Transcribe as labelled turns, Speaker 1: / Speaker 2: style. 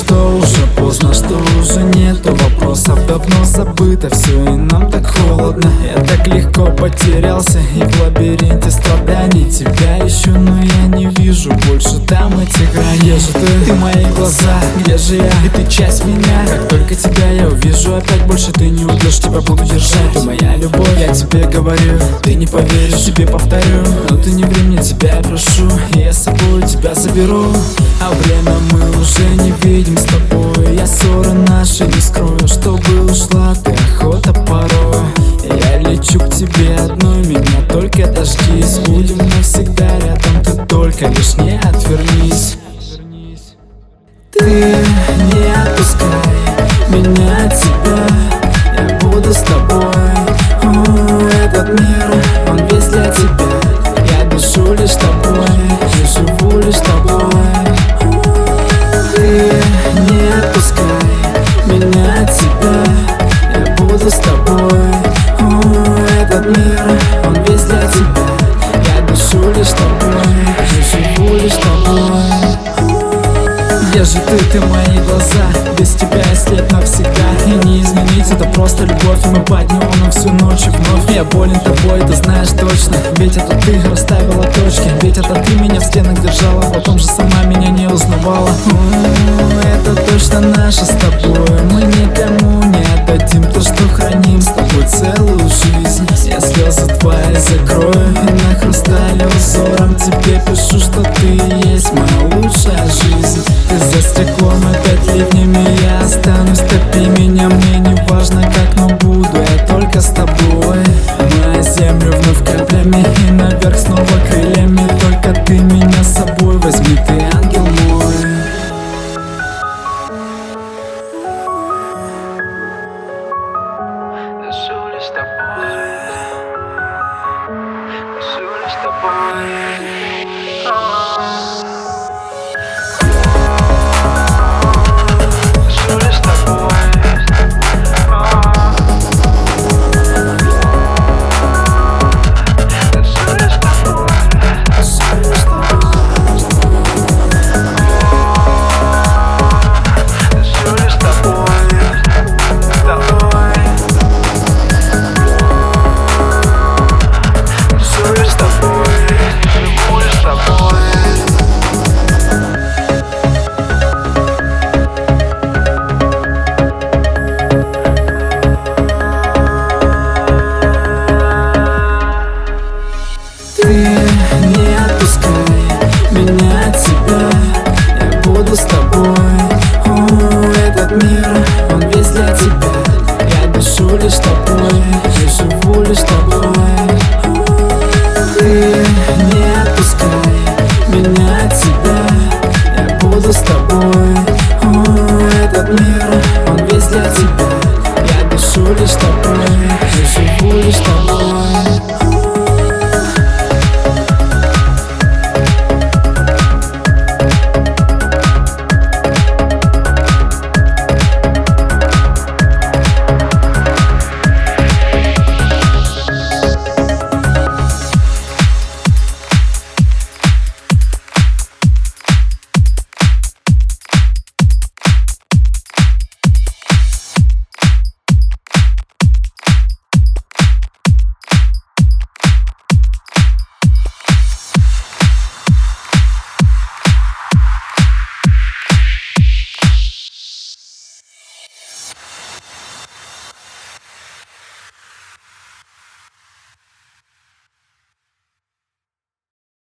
Speaker 1: что уже поздно, что уже нету вопросов, давно забыто все, и нам так холодно. Я так легко потерялся и в лабиринте страданий тебя ищу, но я не вижу больше там этих граней. Где же ты мои глаза, где же я, и ты часть меня. Как только тебя я увижу опять, больше ты не уйдешь, тебя буду держать. Ты моя любовь, я тебе говорю, ты не поверишь, тебе повторю, но ты не ври мне, тебя я прошу, и я с собой тебя заберу. А время мы уже не видим с тобой, я ссоры наши не скрою, чтобы ушла ты охота порой. Я лечу к тебе одной, меня только дождись, будем навсегда рядом, ты только лишь не отвернись. Ты не отпускай меня от тебя, я буду с тобой. Этот мир, он весь для тебя, я дышу лишь тобой, и живу лишь тобой. Ты не отпускай меня от тебя, я буду с тобой. Этот мир, он весь для тебя, я дышу лишь тобой, и живу лишь тобой. Где же ты мои глаза, без тебя я слеп навсегда. И не изменить, это просто любовь, и мы под неоном всю ночь и вновь. Я болен тобой, ты знаешь точно, ведь это ты расставила точки, ведь это ты меня в стенах держала, потом же сама меня не узнавала. Это точно наше с тобой, мы никому не отдадим то, что храним с тобой целую жизнь. Я слезы твои закрою, и на хрустале узором тебе пишу, что ты есть моя лучшая жизнь. Ты за стеклом опять ливнями, я останусь, топи меня, мне не важно как, но буду я только с тобой. На землю вновь каплями и наверх снова крыльями, только ты меня с собой возьми, ты ангел мой.
Speaker 2: Дышу лишь тобой, дышу лишь тобой.
Speaker 1: Ты не отпускай